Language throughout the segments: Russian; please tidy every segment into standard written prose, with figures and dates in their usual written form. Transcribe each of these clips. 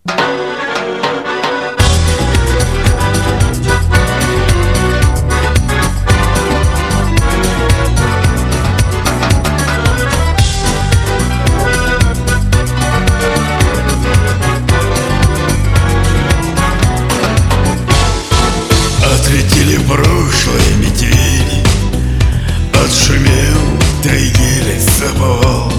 Отлетели в прошлое метели, отшумел тайги лесоповал.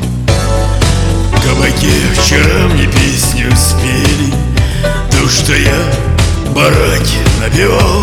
В кабаке вчера мне песню спели, то, что я в бараке напевал.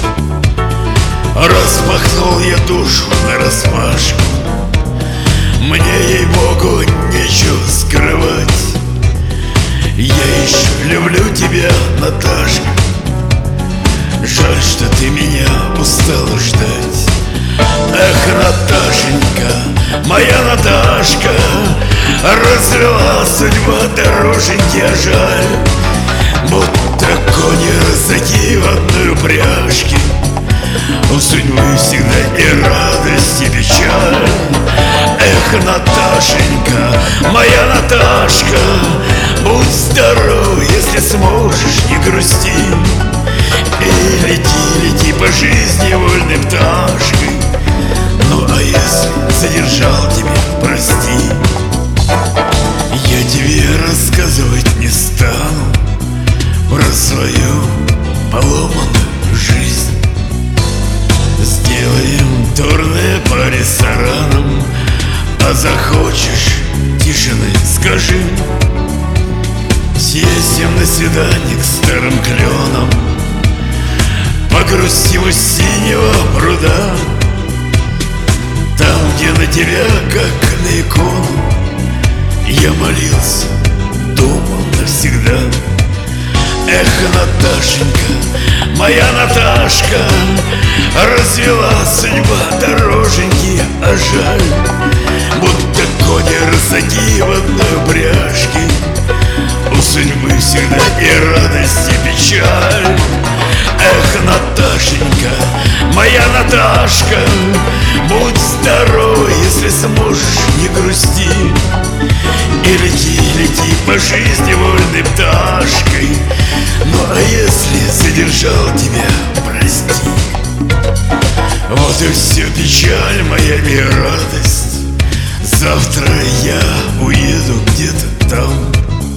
Распахнул я душу нараспашку, мне, ей-богу, нечего скрывать. Я еще люблю тебя, Наташка, жаль, что ты меня устала ждать. Эх, Наташенька, моя Наташка, развела судьба дороженьки, а жаль, будто кони разойти в одной упряжке. У судьбы всегда и радость, и печаль. Эх, Наташенька, моя Наташка, будь здоров, если сможешь, не грусти. И лети, лети по жизни вольной пташкой. Ну а если задержал тебя, прости. Я тебе рассказывать не стану про свою поломанную жизнь. Сделаем турне по ресторанам, а захочешь тишины, скажи. Съездим на свидание к старым кленам, погрустим у синего пруда, там, где на тебя, как на икону, я молился, думал навсегда. Эх, Наташенька, моя Наташка, развела судьба дороженьки, а жаль, будто кони разоги в одной упряжке. У судьбы всегда и радость, и печаль. Эх, Наташенька, моя Наташка, будь здорова, если сможешь, не грусти. И лети, лети по жизни вольной пташкой. Ну а если задержал тебя, прости. Вот и все, печаль моя и радость. Завтра я уеду где-то там,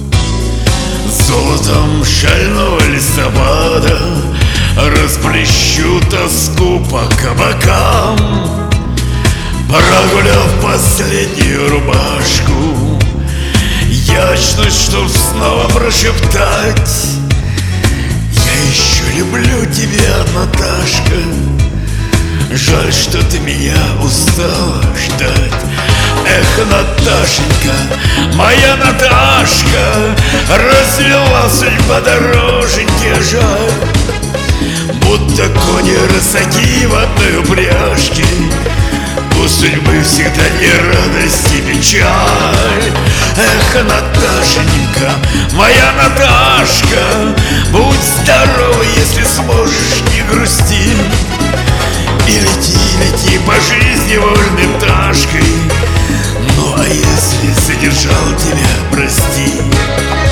золотом шального листопада расплещу тоску по кабакам. Прогуляв последнюю рубашку, я очнусь, чтоб снова прошептать: я еще люблю тебя, Наташка, жаль, что ты меня устала ждать. Эх, Наташенька, моя Наташка, развела судьба дороженьки, а жаль, будто кони рысаки в одной упряжке. У судьбы всегда и радость, и печаль. Эх, Наташенька, моя Наташка, будь здорова, если сможешь, не грусти. И лети, лети по жизни вольной пташкой. Ну а если задержал тебя, прости.